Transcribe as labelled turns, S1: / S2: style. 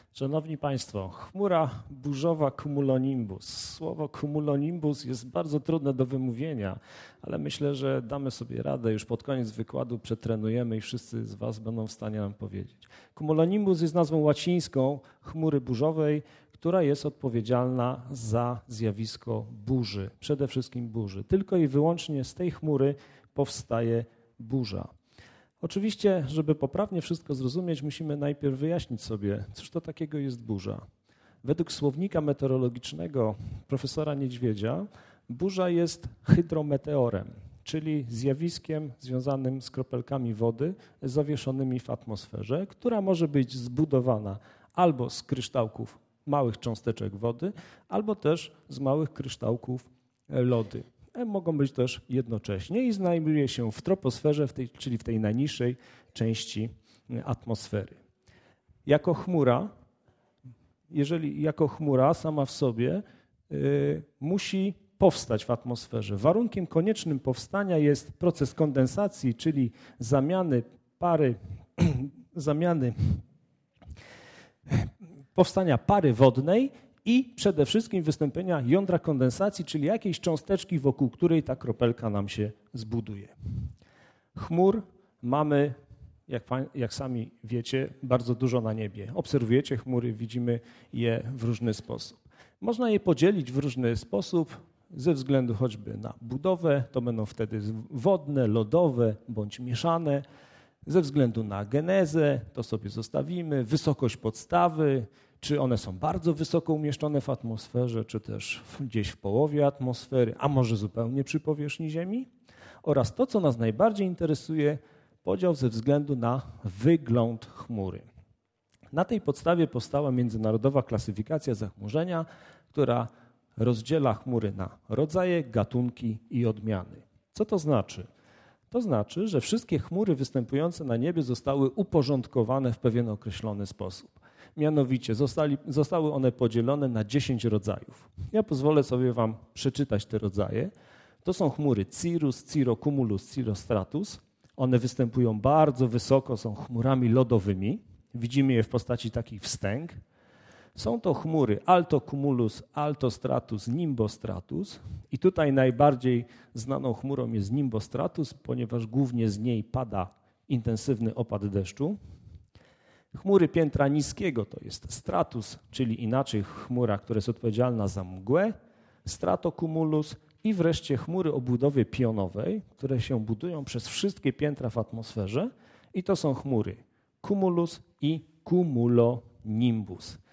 S1: Szanowni Państwo, chmura burzowa cumulonimbus. Słowo cumulonimbus jest bardzo trudne do wymówienia, ale myślę, że damy sobie radę. Już pod koniec wykładu przetrenujemy i wszyscy z Was będą w stanie nam powiedzieć. Cumulonimbus jest nazwą łacińską chmury burzowej, która jest odpowiedzialna za zjawisko burzy, przede wszystkim burzy. Tylko i wyłącznie z tej chmury powstaje burza. Oczywiście, żeby poprawnie wszystko zrozumieć, musimy najpierw wyjaśnić sobie, cóż to takiego jest burza. Według słownika meteorologicznego profesora Niedźwiedzia burza jest hydrometeorem, czyli zjawiskiem związanym z kropelkami wody zawieszonymi w atmosferze, która może być zbudowana albo z kryształków małych cząsteczek wody, albo też z małych kryształków lody. Mogą być też jednocześnie i znajduje się w troposferze, czyli w tej najniższej części atmosfery. Jako chmura sama w sobie musi powstać w atmosferze. Warunkiem koniecznym powstania jest proces kondensacji, czyli powstania pary wodnej i przede wszystkim wystąpienia jądra kondensacji, czyli jakiejś cząsteczki, wokół której ta kropelka nam się zbuduje. Chmur mamy, jak sami wiecie, bardzo dużo na niebie. Obserwujecie chmury, widzimy je w różny sposób. Można je podzielić w różny sposób ze względu choćby na budowę, to będą wtedy wodne, lodowe bądź mieszane. Ze względu na genezę, to sobie zostawimy, wysokość podstawy, czy one są bardzo wysoko umieszczone w atmosferze, czy też gdzieś w połowie atmosfery, a może zupełnie przy powierzchni Ziemi. Oraz to, co nas najbardziej interesuje, podział ze względu na wygląd chmury. Na tej podstawie powstała międzynarodowa klasyfikacja zachmurzenia, która rozdziela chmury na rodzaje, gatunki i odmiany. Co to znaczy? To znaczy, że wszystkie chmury występujące na niebie zostały uporządkowane w pewien określony sposób. Mianowicie zostały one podzielone na 10 rodzajów. Ja pozwolę sobie Wam przeczytać te rodzaje. To są chmury cirrus, cirrocumulus, cirrostratus. One występują bardzo wysoko, są chmurami lodowymi. Widzimy je w postaci takich wstęg. Są to chmury altocumulus, altostratus, nimbostratus. I tutaj najbardziej znaną chmurą jest nimbostratus, ponieważ głównie z niej pada intensywny opad deszczu. Chmury piętra niskiego to jest stratus, czyli inaczej chmura, która jest odpowiedzialna za mgłę, stratocumulus i wreszcie chmury o budowie pionowej, które się budują przez wszystkie piętra w atmosferze i to są chmury cumulus i cumulonimbus.